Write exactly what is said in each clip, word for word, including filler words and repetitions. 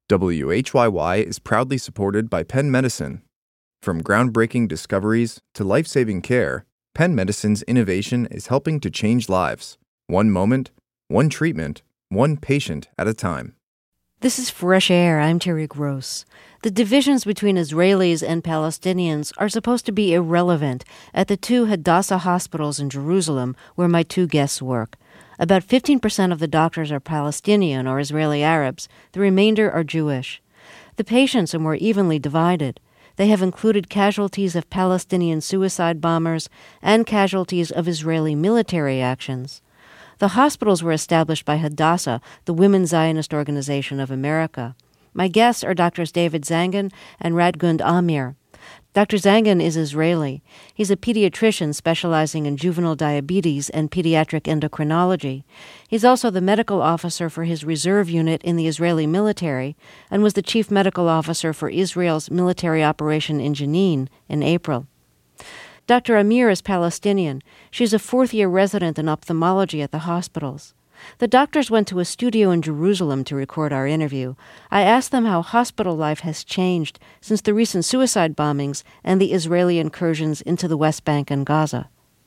W H Y Y is proudly supported by Penn Medicine. From groundbreaking discoveries to life-saving care, Penn Medicine's innovation is helping to change lives, one moment, one treatment, one patient at a time. This is Fresh Air. I'm Terry Gross. The divisions between Israelis and Palestinians are supposed to be irrelevant at the two Hadassah hospitals in Jerusalem where my two guests work. About fifteen percent of the doctors are Palestinian or Israeli Arabs. The remainder are Jewish. The patients are more evenly divided. They have included casualties of Palestinian suicide bombers and casualties of Israeli military actions. The hospitals were established by Hadassah, the Women's Zionist Organization of America. My guests are Doctors David Zangen and Radgund Amir. Doctor Zangen is Israeli. He's a pediatrician specializing in juvenile diabetes and pediatric endocrinology. He's also the medical officer for his reserve unit in the Israeli military and was the chief medical officer for Israel's military operation in Jenin in April. Doctor Amir is Palestinian. She's a fourth-year resident in ophthalmology at the hospitals. The doctors went to a studio in Jerusalem to record our interview. I asked them how hospital life has changed since the recent suicide bombings and the Israeli incursions into the West Bank and Gaza.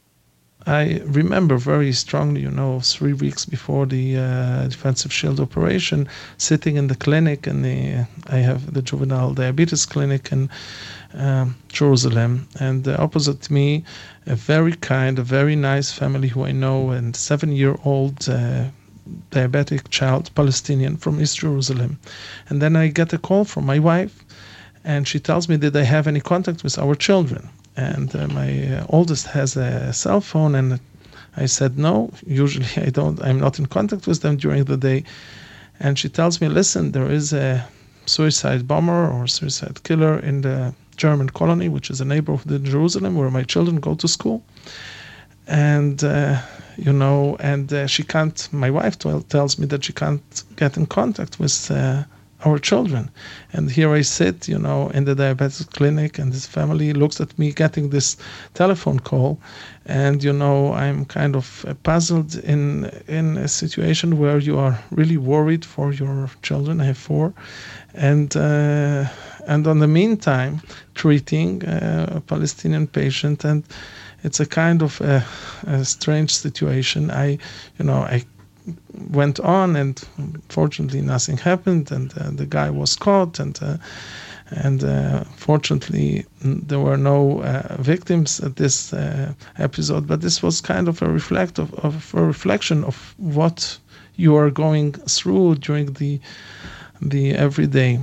I remember very strongly, you know, three weeks before the uh, defensive shield operation, sitting in the clinic, and the I have the juvenile diabetes clinic in um, Jerusalem, and uh, opposite me, a very kind, a very nice family who I know, and seven-year-old uh, diabetic child, Palestinian from East Jerusalem. And then I get a call from my wife, and she tells me, did I have any contact with our children? And uh, my uh, oldest has a cell phone, and I said, no, usually I don't, I'm not in contact with them during the day. And she tells me, listen, there is a suicide bomber or suicide killer in the German colony, which is a neighborhood in Jerusalem where my children go to school. And, uh, you know, and uh, she can't, my wife t- tells me that she can't get in contact with uh, our children. And here I sit, you know, in the diabetes clinic, and this family looks at me getting this telephone call. And, you know, I'm kind of uh, puzzled in in a situation where you are really worried for your children. I have four. And, uh, and on the meantime, treating uh, a Palestinian patient. And it's a kind of a, a strange situation. I, you know, I went on, and fortunately nothing happened, and uh, the guy was caught, and uh, and uh, fortunately there were no uh, victims at this uh, episode. But this was kind of a reflect of, of a reflection of what you are going through during the the everyday.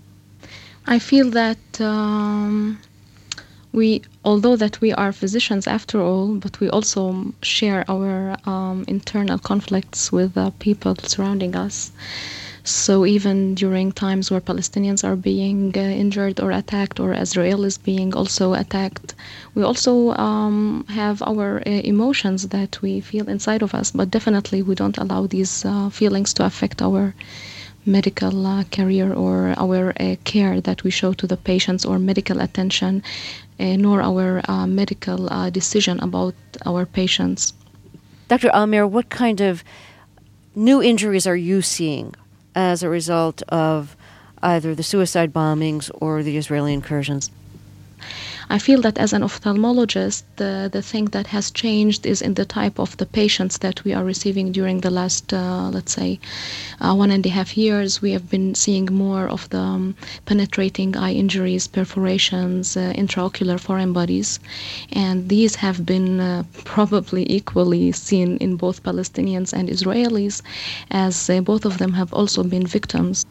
I feel that um, we, although that we are physicians after all, but we also share our um, internal conflicts with the people surrounding us. So even during times where Palestinians are being uh, injured or attacked, or Israelis being also attacked, we also um, have our uh, emotions that we feel inside of us, but definitely we don't allow these uh, feelings to affect our medical uh, career or our uh, care that we show to the patients, or medical attention, uh, nor our uh, medical uh, decision about our patients. Doctor Amir, what kind of new injuries are you seeing as a result of either the suicide bombings or the Israeli incursions? I feel that as an ophthalmologist, the, the thing that has changed is in the type of the patients that we are receiving during the last, uh, let's say, uh, one and a half years. We have been seeing more of the um, penetrating eye injuries, perforations, uh, intraocular foreign bodies. And these have been uh, probably equally seen in both Palestinians and Israelis, as uh, both of them have also been victims.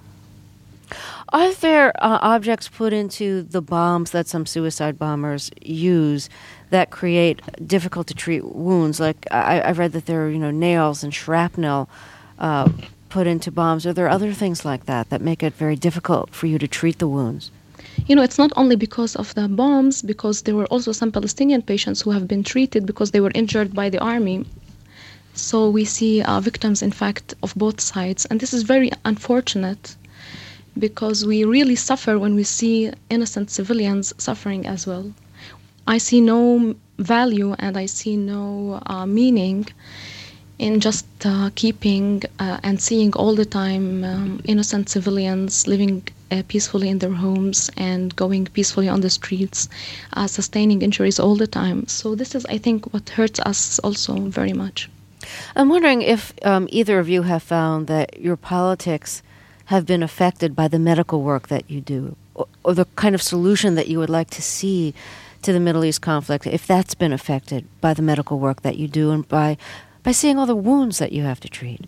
Are there uh, objects put into the bombs that some suicide bombers use that create difficult to treat wounds? Like I, I've read that there are, you know, nails and shrapnel uh, put into bombs. Are there other things like that that make it very difficult for you to treat the wounds? You know, it's not only because of the bombs, because there were also some Palestinian patients who have been treated because they were injured by the army. So we see uh, victims, in fact, of both sides. And this is very unfortunate, because we really suffer when we see innocent civilians suffering as well. I see no value and I see no uh, meaning in just uh, keeping uh, and seeing all the time um, innocent civilians living uh, peacefully in their homes and going peacefully on the streets, uh, sustaining injuries all the time. So this is, I think, what hurts us also very much. I'm wondering if um, either of you have found that your politics have been affected by the medical work that you do, or, or the kind of solution that you would like to see to the Middle East conflict, if that's been affected by the medical work that you do and by by seeing all the wounds that you have to treat.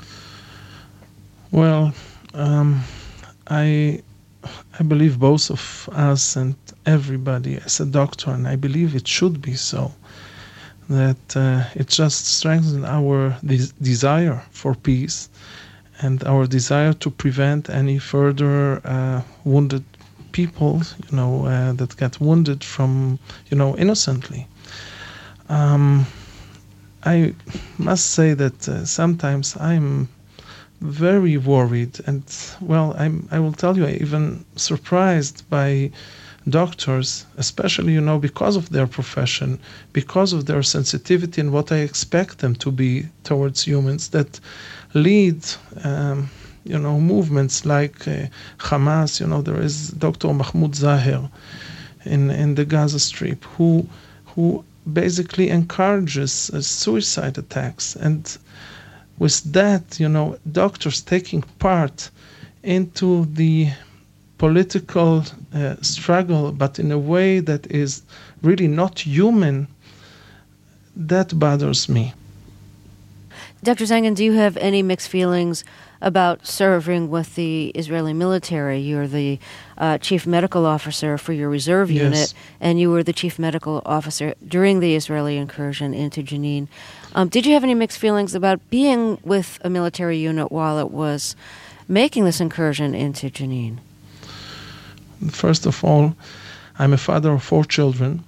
Well, um, I I believe both of us and everybody as a doctor, and I believe it should be so, that uh, it just strengthens our des- desire for peace and our desire to prevent any further uh, wounded people, you know, uh, that get wounded from, you know, innocently. Um, I must say that uh, sometimes I'm very worried, and well, I'm, I will tell you, even surprised by doctors, especially, you know, because of their profession, because of their sensitivity and what I expect them to be towards humans, that lead, um, you know, movements like uh, Hamas. You know, there is Doctor Mahmoud Zahir in in the Gaza Strip who who basically encourages uh, suicide attacks, and with that, you know, doctors taking part into the political uh, struggle, but in a way that is really not human, that bothers me. Doctor Zangan, do you have any mixed feelings about serving with the Israeli military? You're the uh, chief medical officer for your reserve Yes. unit, and you were the chief medical officer during the Israeli incursion into Jenin. Um, did you have any mixed feelings about being with a military unit while it was making this incursion into Jenin? First of all, I'm a father of four children,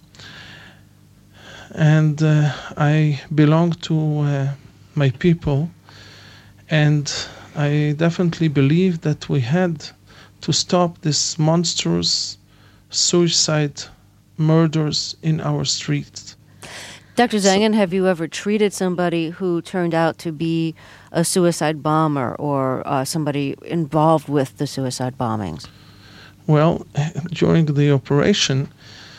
and uh, I belong to uh, my people, and I definitely believe that we had to stop this monstrous suicide murders in our streets. Doctor Zangan, have you ever treated somebody who turned out to be a suicide bomber or uh, somebody involved with the suicide bombings? Well, during the operation,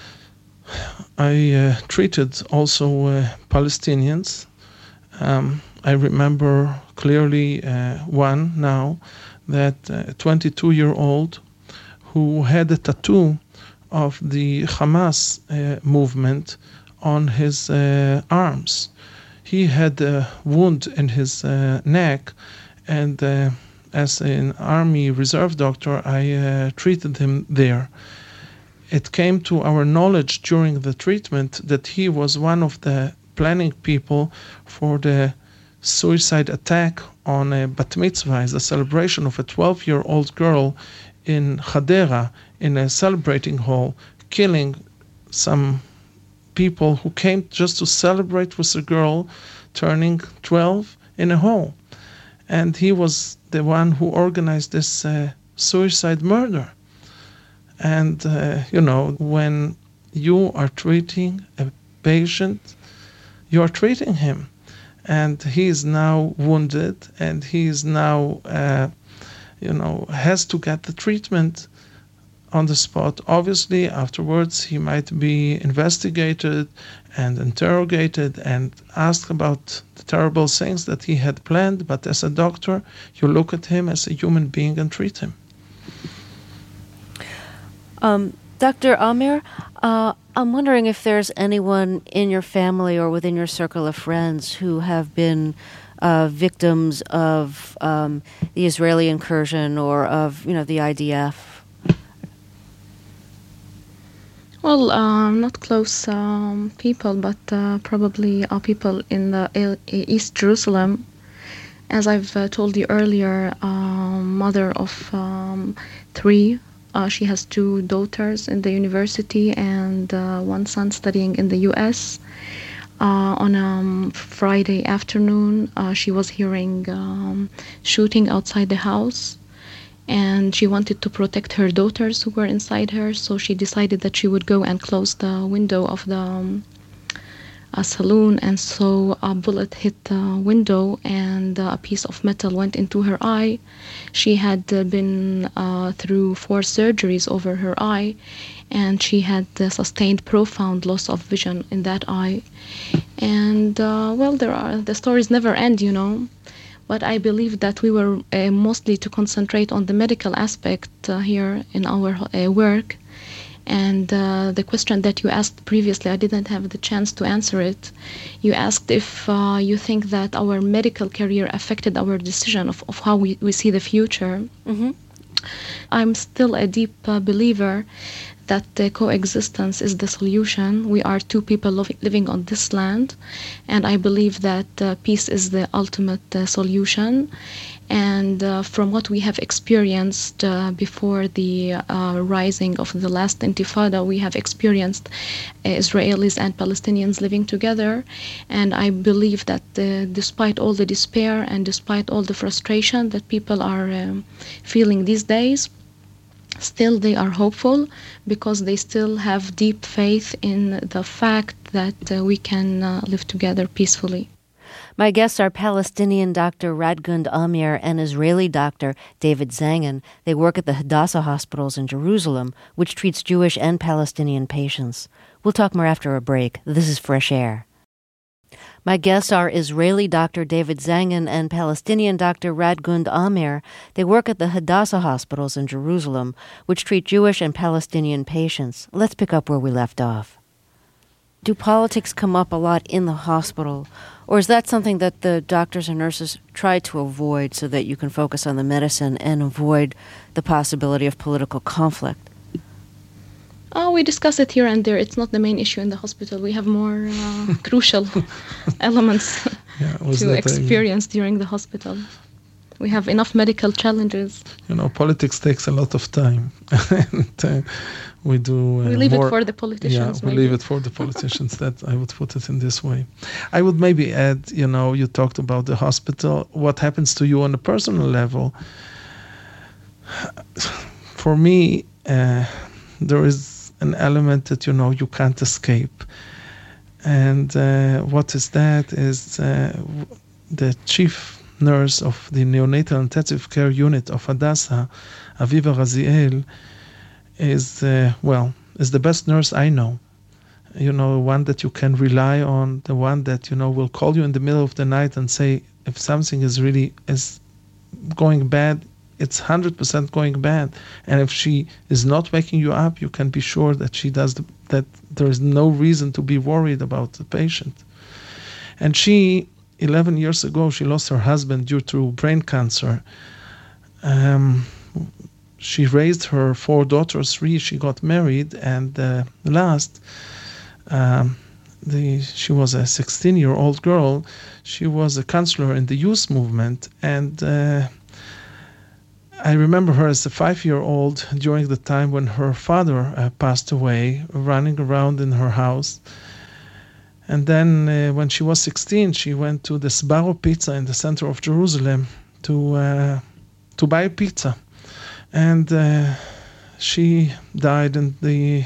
I uh, treated also uh, Palestinians. Um, I remember clearly uh, one now, that uh, twenty-two-year-old who had a tattoo of the Hamas uh, movement on his uh, arms. He had a wound in his uh, neck, and uh, as an Army Reserve doctor, I uh, treated him there. It came to our knowledge during the treatment that he was one of the planning people for the suicide attack on a bat mitzvah, the celebration of a twelve-year-old girl in Hadera, in a celebrating hall, killing some people who came just to celebrate with a girl turning twelve in a hall. And he was the one who organized this uh, suicide murder. And, uh, you know, when you are treating a patient, you are treating him. And he is now wounded, and he is now, uh, you know, has to get the treatment on the spot. Obviously, afterwards, he might be investigated and interrogated and asked about the terrible things that he had planned. But as a doctor, you look at him as a human being and treat him. Um, Doctor Amir, uh, I'm wondering if there's anyone in your family or within your circle of friends who have been uh, victims of um, the Israeli incursion or of, you know, the I D F. Well, um, not close um, people, but uh, probably uh, people in the uh, East Jerusalem. As I've uh, told you earlier, um, mother of um, three. Uh, she has two daughters in the university and uh, one son studying in the U S. Uh, on a um, Friday afternoon, uh, she was hearing um, shooting outside the house, and she wanted to protect her daughters who were inside her, so she decided that she would go and close the window of the um, a saloon and saw a bullet hit the window and a piece of metal went into her eye. She had uh, been uh, through four surgeries over her eye, and she had uh, sustained profound loss of vision in that eye. And uh, well, there are the stories never end, you know. But I believe that we were uh, mostly to concentrate on the medical aspect uh, here in our uh, work. And uh, the question that you asked previously, I didn't have the chance to answer it. You asked if uh, you think that our medical career affected our decision of, of how we, we see the future. Mm-hmm. I'm still a deep uh, believer that uh, coexistence is the solution. We are two people lo- living on this land, and I believe that uh, peace is the ultimate uh, solution. And uh, from what we have experienced uh, before the uh, rising of the last Intifada, we have experienced uh, Israelis and Palestinians living together. And I believe that uh, despite all the despair and despite all the frustration that people are um, feeling these days, still they are hopeful because they still have deep faith in the fact that uh, we can uh, live together peacefully. My guests are Palestinian Doctor Radgund Amir and Israeli Doctor David Zangen. They work at the Hadassah hospitals in Jerusalem, which treats Jewish and Palestinian patients. We'll talk more after a break. This is Fresh Air. My guests are Israeli Doctor David Zangen and Palestinian Doctor Radgund Amir. They work at the Hadassah hospitals in Jerusalem, which treat Jewish and Palestinian patients. Let's pick up where we left off. Do politics come up a lot in the hospital, or is that something that the doctors and nurses try to avoid so that you can focus on the medicine and avoid the possibility of political conflict? Oh, we discuss it here and there. It's not the main issue in the hospital. We have more uh, crucial elements yeah, to experience a... during the hospital. We have enough medical challenges. You know, politics takes a lot of time. and, uh, we do. Uh, we leave more, it for the politicians. Yeah, we maybe. leave it for the politicians. That I would put it in this way. I would maybe add. You know, you talked about the hospital. What happens to you on a personal level? For me, uh, there is an element that you know you can't escape, and uh, what is that? Is uh, the chief nurse of the neonatal intensive care unit of Hadassah, Aviva Raziel, is, uh, well, is the best nurse I know. You know, the one that you can rely on, the one that, you know, will call you in the middle of the night and say, if something is really is going bad, it's one hundred percent going bad. And if she is not waking you up, you can be sure that she does, the, that there is no reason to be worried about the patient. And she, eleven years ago, she lost her husband due to brain cancer. Um, she raised her four daughters, three, she got married, and uh, last, um, the she was a sixteen-year-old girl. She was a counselor in the youth movement, and uh, I remember her as a five-year-old during the time when her father uh, passed away, running around in her house. And then uh, when she was sixteen, she went to the Sbarro Pizza in the center of Jerusalem to uh, to buy a pizza. And uh, she died in the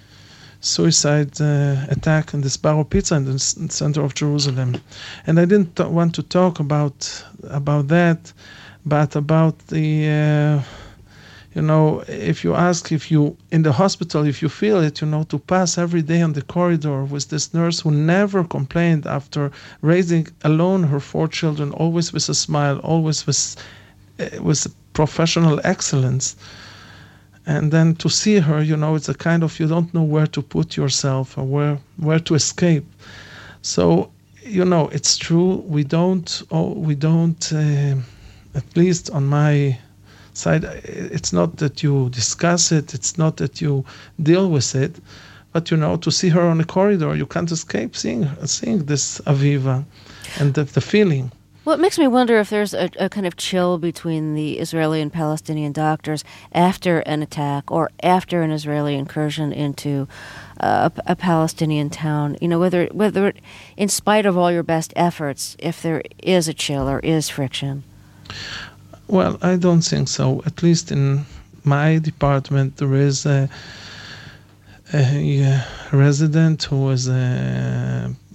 suicide uh, attack in the Sbarro Pizza in the s- center of Jerusalem. And I didn't t- want to talk about about that, but about the... Uh, You know, if you ask if you, in the hospital, if you feel it, you know, to pass every day on the corridor with this nurse who never complained after raising alone her four children, always with a smile, always with, uh, with professional excellence. And then to see her, you know, it's a kind of, you don't know where to put yourself or where, where to escape. So, you know, it's true. We don't, oh, we don't, uh, at least on my side, it's not that you discuss it, it's not that you deal with it, but you know, to see her on the corridor, you can't escape seeing her, seeing this Aviva and the, the feeling. Well, it makes me wonder if there's a, a kind of chill between the Israeli and Palestinian doctors after an attack or after an Israeli incursion into uh, a, a Palestinian town. You know, whether whether in spite of all your best efforts, if there is a chill or is friction. Well, I don't think so. At least in my department, there is a, a, a resident who is a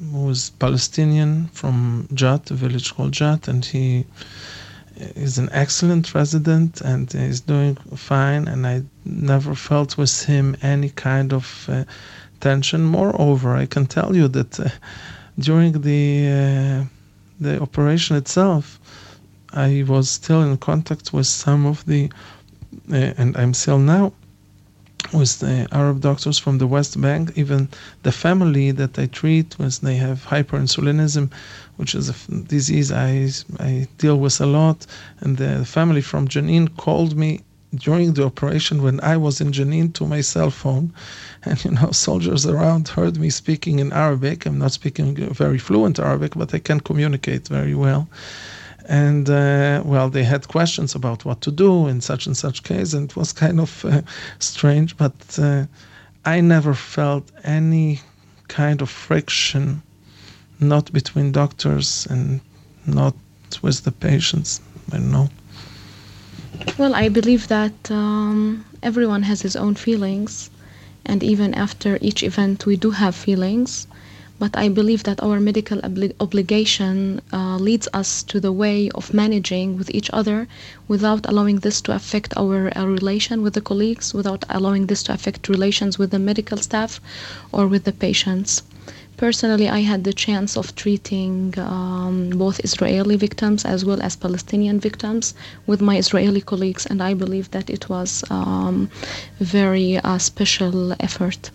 who is Palestinian from Jat, a village called Jat, and he is an excellent resident and is doing fine, and I never felt with him any kind of uh, tension. Moreover, I can tell you that uh, during the uh, the operation itself, I was still in contact with some of the, uh, and I'm still now, with the Arab doctors from the West Bank. Even the family that I treat with, they have hyperinsulinism, which is a f- disease I, I deal with a lot. And the family from Jenin called me during the operation when I was in Jenin to my cell phone. And, you know, soldiers around heard me speaking in Arabic. I'm not speaking very fluent Arabic, but I can communicate very well. And, uh, well, they had questions about what to do in such and such case, and it was kind of uh, strange, but uh, I never felt any kind of friction, not between doctors and not with the patients. I don't know. Well, I believe that um, everyone has his own feelings, and even after each event we do have feelings. But I believe that our medical obli- obligation uh, leads us to the way of managing with each other without allowing this to affect our, our relation with the colleagues, without allowing this to affect relations with the medical staff or with the patients. Personally, I had the chance of treating um, both Israeli victims as well as Palestinian victims with my Israeli colleagues, and I believe that it was um, a very uh, special effort.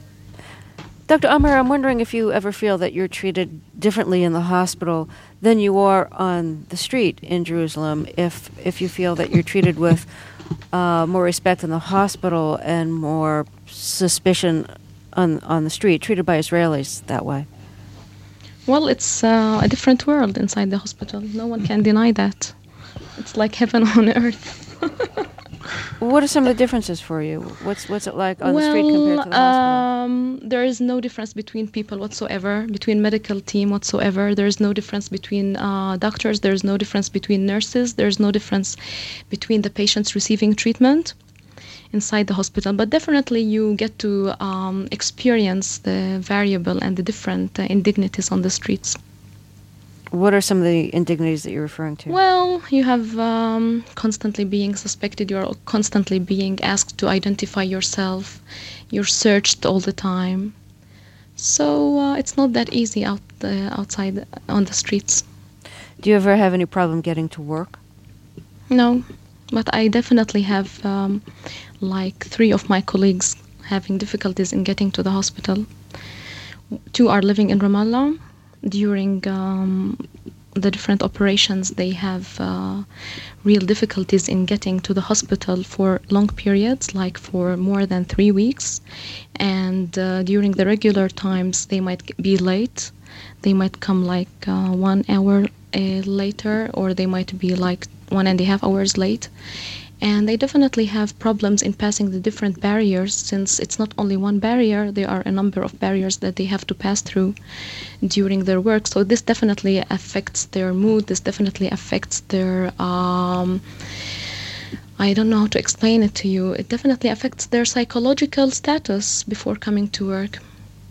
Doctor Amar, I'm wondering if you ever feel that you're treated differently in the hospital than you are on the street in Jerusalem, if if you feel that you're treated with uh, more respect in the hospital and more suspicion on, on the street, treated by Israelis that way. Well, it's uh, a different world inside the hospital. No one can deny that. It's like heaven on earth. What are some of the differences for you? What's what's it like on well, the street compared to the hospital? Um, there is no difference between people whatsoever, between medical team whatsoever. There is no difference between uh, doctors. There is no difference between nurses. There is no difference between the patients receiving treatment inside the hospital. But definitely you get to um, experience the variable and the different uh, indignities on the streets. What are some of the indignities that you're referring to? Well, you have um, constantly being suspected. You're constantly being asked to identify yourself. You're searched all the time. So uh, it's not that easy out uh, outside on the streets. Do you ever have any problem getting to work? No, but I definitely have um, like three of my colleagues having difficulties in getting to the hospital. Two are living in Ramallah. During um, the different operations, they have uh, real difficulties in getting to the hospital for long periods, like for more than three weeks. And uh, during the regular times, they might be late. They might come like uh, one hour uh, later, or they might be like one and a half hours late. And they definitely have problems in passing the different barriers, since it's not only one barrier, there are a number of barriers that they have to pass through during their work. So this definitely affects their mood, this definitely affects their, um, I don't know how to explain it to you, it definitely affects their psychological status before coming to work.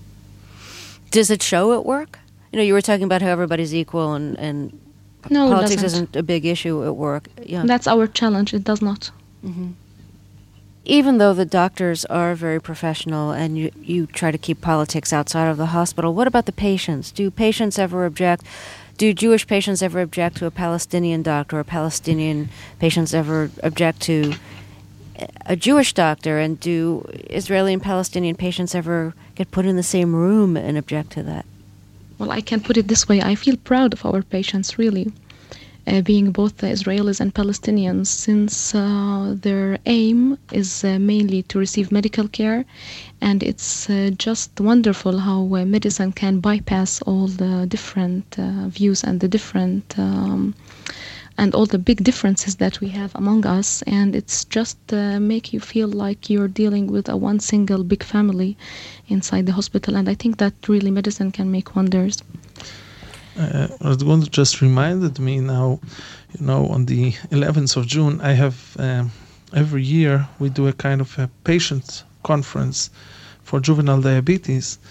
Does it show at work? You know, you were talking about how everybody's equal and, and No, politics it doesn't. isn't a big issue at work. Yeah. That's our challenge, it does not. Mm-hmm. Even though the doctors are very professional and you, you try to keep politics outside of the hospital, what about the patients? Do patients ever object? Do Jewish patients ever object to a Palestinian doctor, or Palestinian patients ever object to a Jewish doctor? And do Israeli and Palestinian patients ever get put in the same room and object to that? Well, I can put it this way. I feel proud of our patients, really, uh, being both the Israelis and Palestinians, since uh, their aim is uh, mainly to receive medical care. And it's uh, just wonderful how uh, medicine can bypass all the different uh, views and the different um, and all the big differences that we have among us. And it's just uh, make you feel like you're dealing with a one single big family inside the hospital. And I think that really medicine can make wonders. Uh, Radwan just reminded me now, you know, on the eleventh of June, I have, um, every year we do a kind of a patient conference for juvenile diabetes.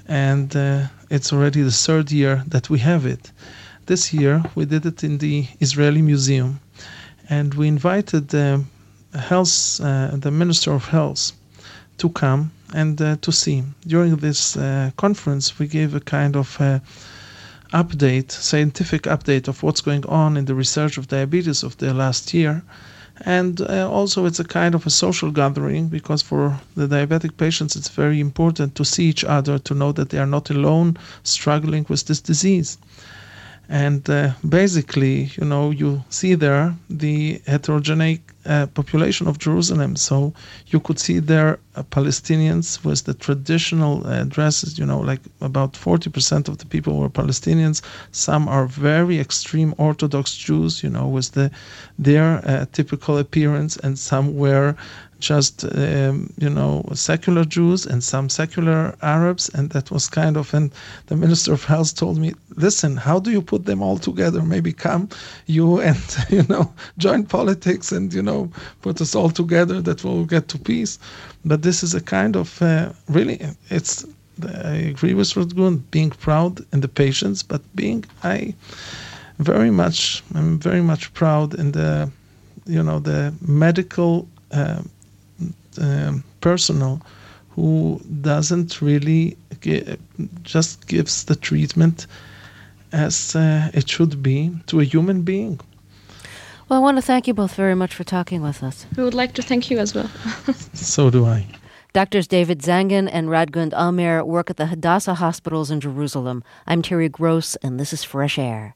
and uh, it's already the third year that we have it. This year we did it in the Israeli Museum, and we invited the health, uh, the Minister of Health, to come and uh, to see. During this uh, conference, we gave a kind of uh, update, scientific update of what's going on in the research of diabetes of the last year. And uh, also it's a kind of a social gathering, because for the diabetic patients it's very important to see each other, to know that they are not alone struggling with this disease. And uh, basically, you know, you see there the heterogeneous uh, population of Jerusalem. So you could see there uh, Palestinians with the traditional uh, dresses, you know, like about forty percent of the people were Palestinians. Some are very extreme Orthodox Jews, you know, with the their uh, typical appearance, and some were just, um, you know, secular Jews and some secular Arabs. And that was kind of, and the Minister of Health told me, listen, how do you put them all together? Maybe come you and, you know, join politics and, you know, put us all together, that we'll get to peace. But this is a kind of, uh, really, it's, I agree with Ruth, being proud in the patients, but being, I very much, I'm very much proud in the, you know, the medical uh, Um, personnel who doesn't really gi- just gives the treatment as uh, it should be to a human being. Well, I want to thank you both very much for talking with us. We would like to thank you as well. So do I. Doctors David Zangen and Radgund Almer work at the Hadassah hospitals in Jerusalem. I'm Terry Gross, and this is Fresh Air.